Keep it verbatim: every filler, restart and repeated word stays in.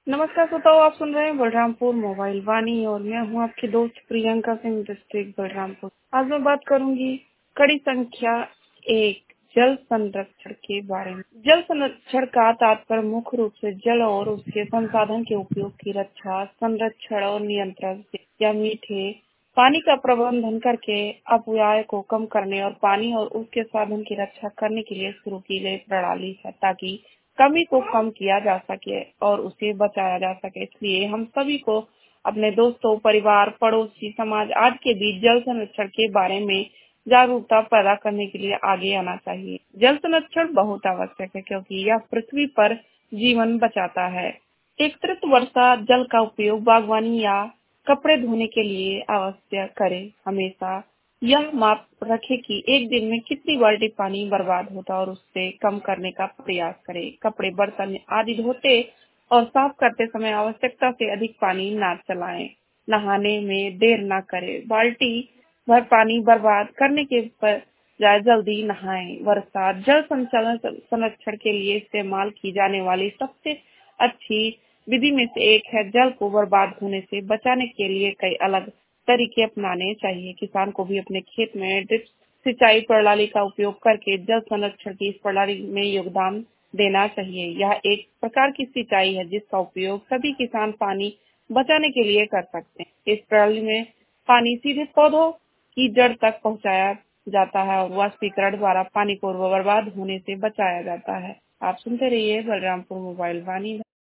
नमस्कार श्रोताओ, आप सुन रहे हैं बलरामपुर मोबाइल वाणी और मैं हूं आपकी दोस्त प्रियंका सिंह, डिस्ट्रिक्ट बलरामपुर। आज मैं बात करूंगी कड़ी संख्या एक, जल संरक्षण के बारे में। जल संरक्षण का तात्पर्य मुख्य रूप से जल और उसके संसाधन के उपयोग की रक्षा, संरक्षण और नियंत्रण से या मीठे पानी का प्रबंधन करके अपव्यय को कम करने और पानी और उसके साधन की रक्षा करने के लिए शुरू की गई प्रणाली है, ताकि कमी को कम किया जा सके और उसे बचाया जा सके। इसलिए हम सभी को अपने दोस्तों, परिवार, पड़ोसी, समाज आदि के बीच जल संरक्षण के बारे में जागरूकता पैदा करने के लिए आगे आना चाहिए। जल संरक्षण बहुत आवश्यक है क्योंकि यह पृथ्वी पर जीवन बचाता है। एकत्रित वर्षा जल का उपयोग बागवानी या कपड़े धोने के लिए आवश्यक करें। हमेशा यह माप रखें कि एक दिन में कितनी बाल्टी पानी बर्बाद होता है और उससे कम करने का प्रयास करें। कपड़े, बर्तन आदि धोते और साफ करते समय आवश्यकता से अधिक पानी न चलाएं। नहाने में देर न करें। बाल्टी भर पानी बर्बाद करने के बजाय जल्दी नहाएं। वर्षा जल संचलन संरक्षण के लिए इस्तेमाल की जाने वाली सबसे अच्छी विधि में से एक है। जल को बर्बाद होने से बचाने के लिए कई अलग तरीके अपनाने चाहिए। किसान को भी अपने खेत में ड्रिप सिंचाई प्रणाली का उपयोग करके जल संरक्षण की इस प्रणाली में योगदान देना चाहिए। यह एक प्रकार की सिंचाई है जिसका उपयोग सभी किसान पानी बचाने के लिए कर सकते हैं। इस प्रणाली में पानी सीधे पौधों की जड़ तक पहुंचाया जाता है और वाष्पीकरण द्वारा पानी को बर्बाद होने से बचाया जाता है। आप सुनते रहिए बलरामपुर मोबाइल वाणी।